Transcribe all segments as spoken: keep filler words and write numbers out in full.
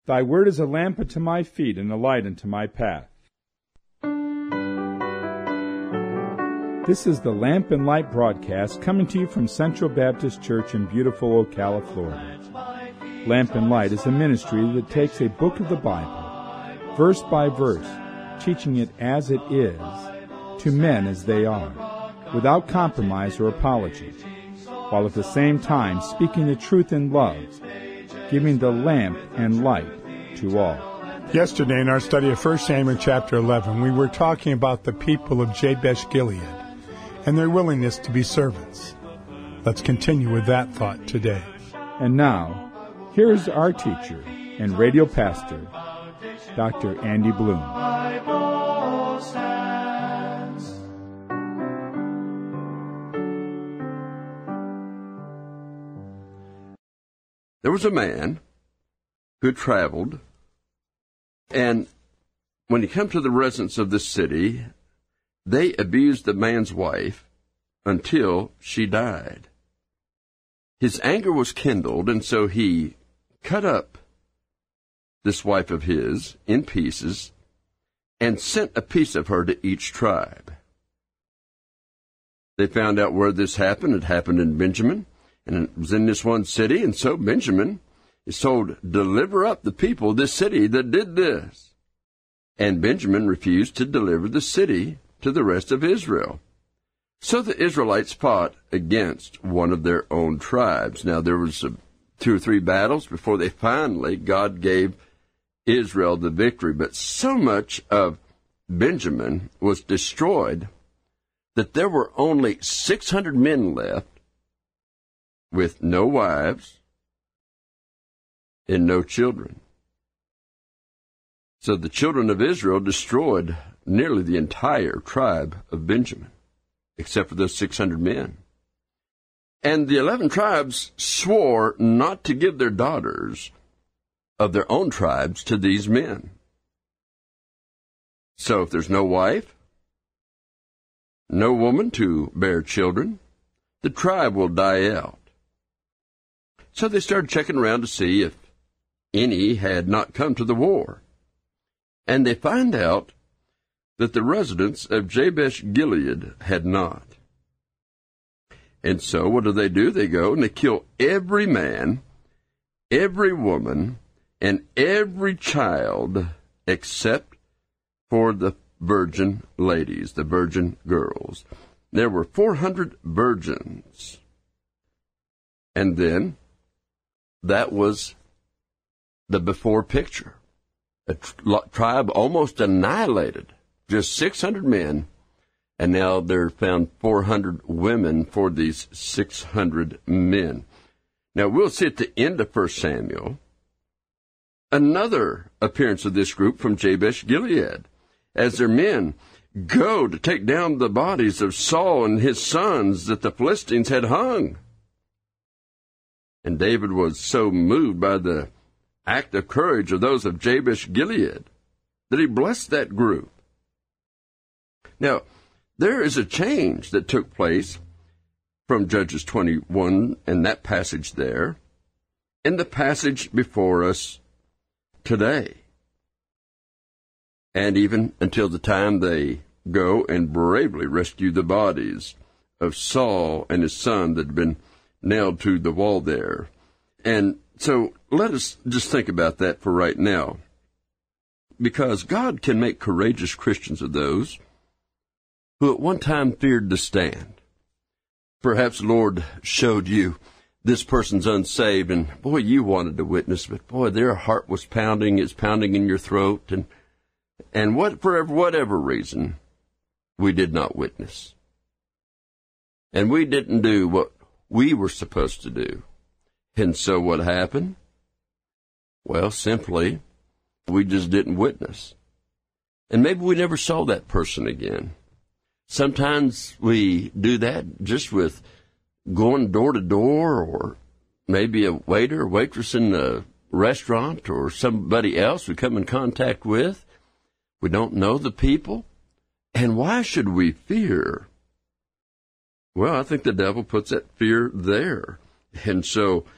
Thy word is a lamp unto my feet and a light unto my path. This is the Lamp and Light broadcast coming to you from Central Baptist Church in beautiful Ocala, Florida. Lamp and Light is a ministry that takes a book of the Bible, verse by verse, teaching it as it is, to men as they are, without compromise or apology, while at the same time speaking the truth in love, giving the lamp and light to all. Yesterday in our study of First Samuel chapter eleven, we were talking about the people of Jabesh Gilead and their willingness to be servants. Let's continue with that thought today. And now, here is our teacher and radio pastor, Doctor Andy Bloom. There was a man who traveled, and when he came to the residence of this city, they abused the man's wife until she died. His anger was kindled, and so he cut up this wife of his in pieces and sent a piece of her to each tribe. They found out where this happened. It happened in Benjamin, and it was in this one city, and so Benjamin is told, deliver up the people of this city that did this. And Benjamin refused to deliver the city to the rest of Israel. So the Israelites fought against one of their own tribes. Now, there was a, two or three battles before they finally, God gave Israel the victory. But so much of Benjamin was destroyed that there were only six hundred men left with no wives and no children. So the children of Israel destroyed nearly the entire tribe of Benjamin, except for those six hundred men. And the eleven tribes swore not to give their daughters of their own tribes to these men. So if there's no wife, no woman to bear children, the tribe will die out. So they started checking around to see if any had not come to the war. And they find out that the residents of Jabesh Gilead had not. And so what do they do? They go and they kill every man, every woman, and every child except for the virgin ladies, the virgin girls. There were four hundred virgins. And then that was the before picture. A tribe almost annihilated. Just six hundred men, and now they're found four hundred women for these six hundred men. Now, we'll see at the end of First Samuel another appearance of this group from Jabesh Gilead, as their men go to take down the bodies of Saul and his sons that the Philistines had hung. And David was so moved by the act of courage of those of Jabesh Gilead that he blessed that group. Now, there is a change that took place from Judges twenty-one and that passage there, and the passage before us today. And even until the time they go and bravely rescue the bodies of Saul and his son that had been nailed to the wall there. And so let us just think about that for right now, because God can make courageous Christians of those who at one time feared to stand. Perhaps the Lord showed you this person's unsaved, and boy, you wanted to witness, but boy, their heart was pounding, it's pounding in your throat, and and what for whatever reason, we did not witness. And we didn't do what we were supposed to do. And so what happened? Well, simply, we just didn't witness. And maybe we never saw that person again. Sometimes we do that just with going door to door, or maybe a waiter or waitress in a restaurant, or somebody else we come in contact with. We don't know the people. And why should we fear? Well, I think the devil puts that fear there. And so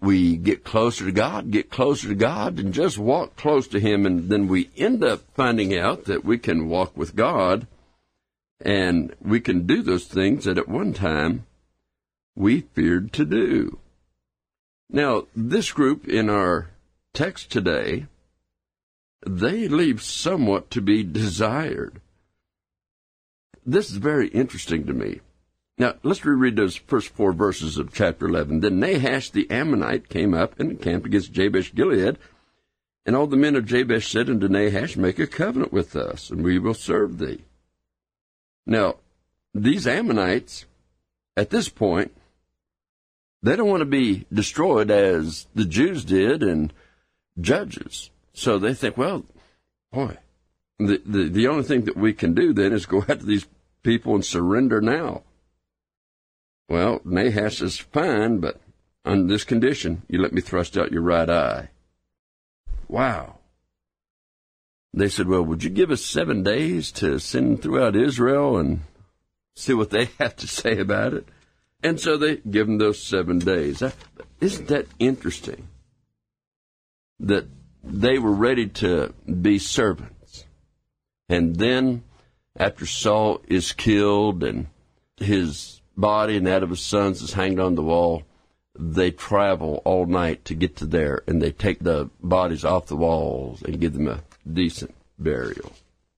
we get closer to God, get closer to God, and just walk close to Him, and then we end up finding out that we can walk with God, and we can do those things that at one time we feared to do. Now, this group in our text today, they leave somewhat to be desired. This is very interesting to me. Now, let's reread those first four verses of chapter eleven. Then Nahash the Ammonite came up and encamped against Jabesh-Gilead, and all the men of Jabesh said unto Nahash, Make a covenant with us, and we will serve thee. Now, these Ammonites, at this point, they don't want to be destroyed as the Jews did in Judges. So they think, well, boy, the, the, the only thing that we can do then is go after these people and surrender now. Well, Nahash is fine, but on this condition, you let me thrust out your right eye. Wow. They said, well, would you give us seven days to send throughout Israel and see what they have to say about it? And so they give them those seven days. Isn't that interesting? That they were ready to be servants. And then, after Saul is killed and his body and that of his sons is hanged on the wall, they travel all night to get to there, and they take the bodies off the walls and give them a decent burial.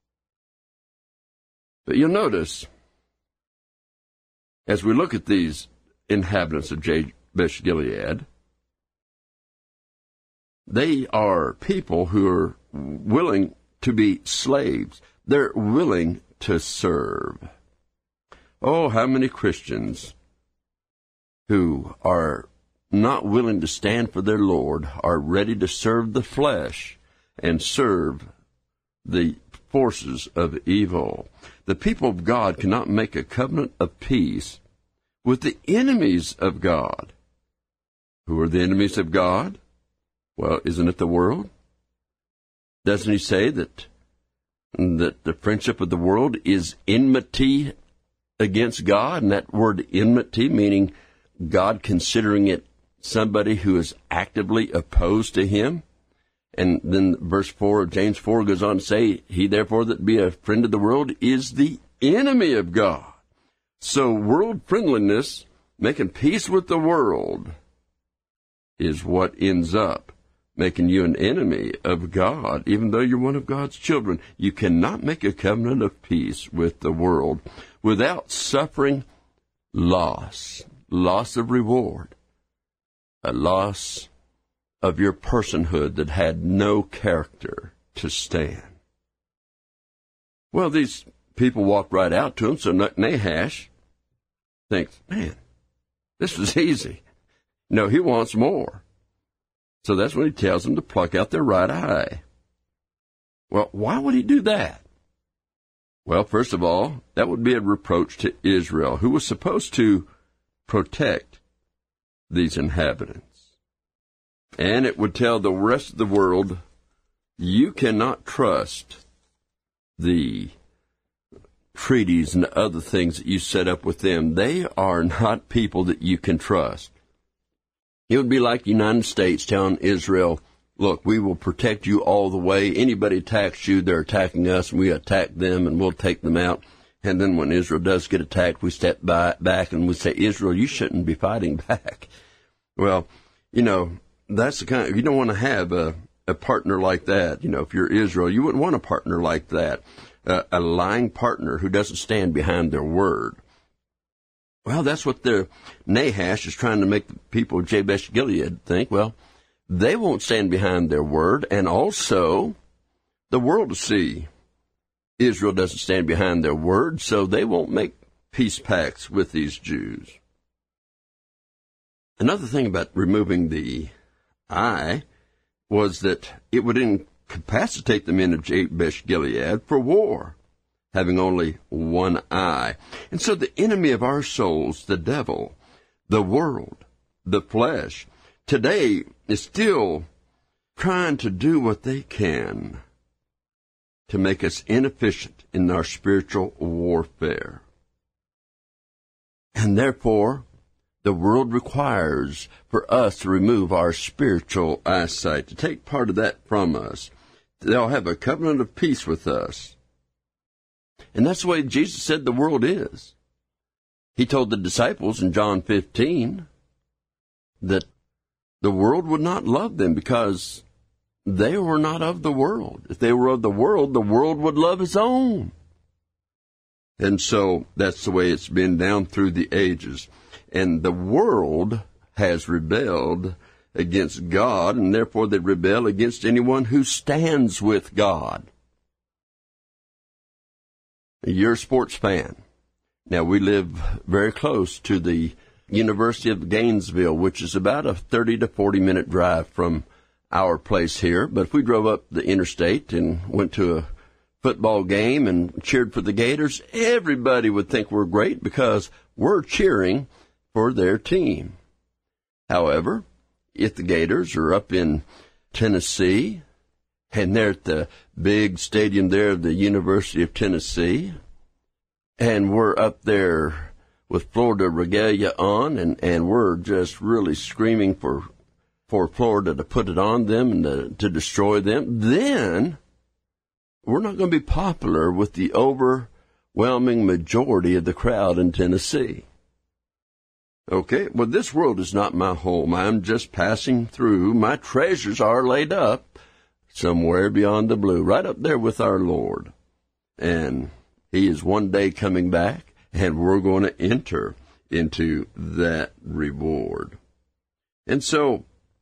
But you'll notice, as we look at these inhabitants of Jabesh-Gilead, they are people who are willing to be slaves. They're willing to serve. Oh, how many Christians who are not willing to stand for their Lord are ready to serve the flesh and serve the forces of evil. The people of God cannot make a covenant of peace with the enemies of God. Who are the enemies of God? Well, isn't it the world? Doesn't he say that, that the friendship of the world is enmity against God? And that word enmity, meaning God considering it somebody who is actively opposed to him. And then verse four of James four goes on to say, He therefore that be a friend of the world is the enemy of God. So world friendliness, making peace with the world, is what ends up making you an enemy of God, even though you're one of God's children. You cannot make a covenant of peace with the world without suffering loss, loss of reward, a loss of your personhood that had no character to stand. Well, these people walked right out to him, so Nahash thinks, man, this was easy. No, he wants more. So that's when he tells them to pluck out their right eye. Well, why would he do that? Well, first of all, that would be a reproach to Israel, who was supposed to protect these inhabitants. And it would tell the rest of the world, you cannot trust the treaties and other things that you set up with them. They are not people that you can trust. It would be like the United States telling Israel, look, we will protect you all the way. Anybody attacks you, they're attacking us, and we attack them, and we'll take them out. And then when Israel does get attacked, we step by, back and we say, Israel, you shouldn't be fighting back. Well, you know, that's the kind of, you don't want to have a, a partner like that. You know, if you're Israel, you wouldn't want a partner like that, uh, a lying partner who doesn't stand behind their word. Well, that's what the Nahash is trying to make the people of Jabesh-Gilead think. Well, they won't stand behind their word, and also the world will see Israel doesn't stand behind their word, so they won't make peace pacts with these Jews. Another thing about removing the eye was that it would incapacitate the men of Jabesh-Gilead for war, having only one eye. And so the enemy of our souls, the devil, the world, the flesh, today is still trying to do what they can to make us inefficient in our spiritual warfare. And therefore, The world requires for us to remove our spiritual eyesight, to take part of that from us. They'll have a covenant of peace with us. And that's the way Jesus said the world is. He told the disciples in John fifteen that the world would not love them because they were not of the world. If they were of the world, the world would love its own. And so that's the way it's been down through the ages. And the world has rebelled against God, and therefore they rebel against anyone who stands with God. You're a sports fan. Now, we live very close to the University of Gainesville, which is about a thirty to forty minute drive from our place here. But if we drove up the interstate and went to a football game and cheered for the Gators, everybody would think we're great because we're cheering for their team. However, if the Gators are up in Tennessee and they're at the big stadium there of the University of Tennessee, and we're up there with Florida regalia on, and, and we're just really screaming for for Florida to put it on them and to, to destroy them, then we're not going to be popular with the overwhelming majority of the crowd in Tennessee. Okay, well, this world is not my home. I'm just passing through. My treasures are laid up somewhere beyond the blue, right up there with our Lord. And He is one day coming back, and we're going to enter into that reward. And so,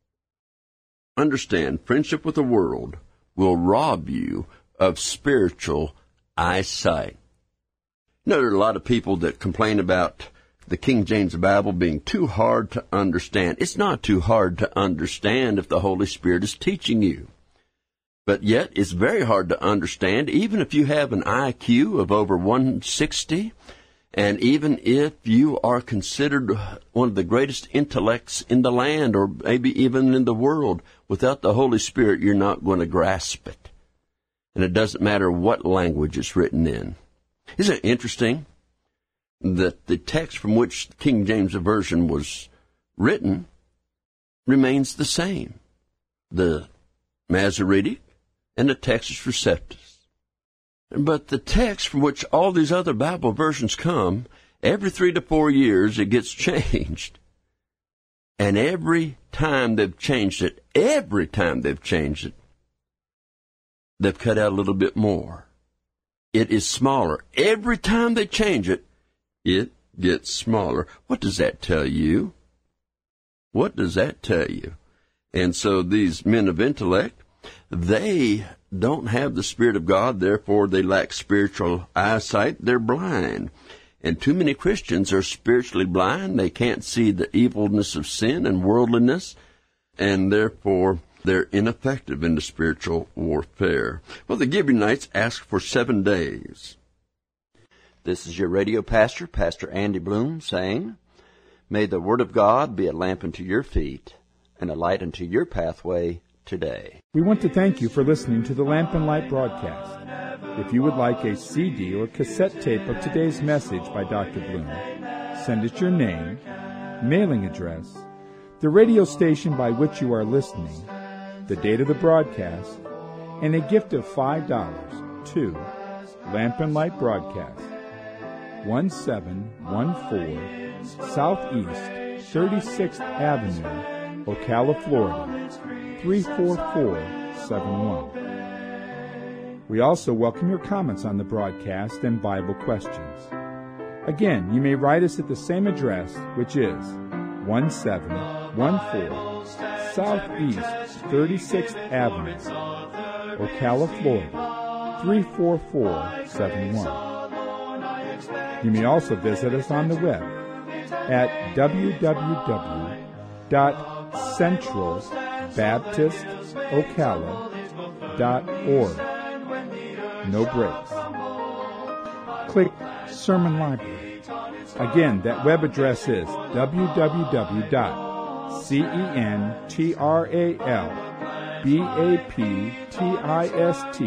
understand, friendship with the world will rob you of spiritual eyesight. You know, there are a lot of people that complain about the King James Bible being too hard to understand. It's not too hard to understand if the Holy Spirit is teaching you. But yet, it's very hard to understand, even if you have an I Q of over one sixty, and even if you are considered one of the greatest intellects in the land, or maybe even in the world. Without the Holy Spirit, you're not going to grasp it. And it doesn't matter what language it's written in. Isn't it interesting that the text from which the King James Version was written remains the same? The Masoretic and the Textus Receptus. But the text from which all these other Bible versions come, every three to four years it gets changed. And every time they've changed it, every time they've changed it, they've cut out a little bit more. It is smaller. Every time they change it, it gets smaller. What does that tell you? What does that tell you? And so these men of intellect, they don't have the Spirit of God, therefore they lack spiritual eyesight. They're blind. And too many Christians are spiritually blind. They can't see the evilness of sin and worldliness, and therefore they're ineffective in the spiritual warfare. Well, the Gibeonites asked for seven days. This is your radio pastor, Pastor Andy Bloom, saying, may the Word of God be a lamp unto your feet and a light unto your pathway today. We want to thank you for listening to the Lamp and Light broadcast. If you would like a C D or cassette tape of today's message by Doctor Bloom, send us your name, mailing address, the radio station by which you are listening, the date of the broadcast, and a gift of five dollars to Lamp and Light Broadcast, one seven one four Southeast thirty-sixth Avenue, Ocala, Florida, three four four seven one. We also welcome your comments on the broadcast and Bible questions. Again, you may write us at the same address, which is one seven one four Southeast thirty-sixth Avenue, Ocala, Florida, three four four seven one. You may also visit us on the web at w w w dot central baptist ocala dot org. No breaks. Click Sermon Library. Again, that web address is w w w dot central baptist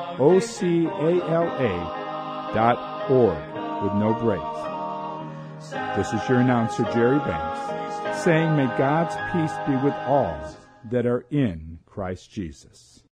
ocala dot org with no breaks. This is your announcer, Jerry Banks, saying, may God's peace be with all that are in Christ Jesus.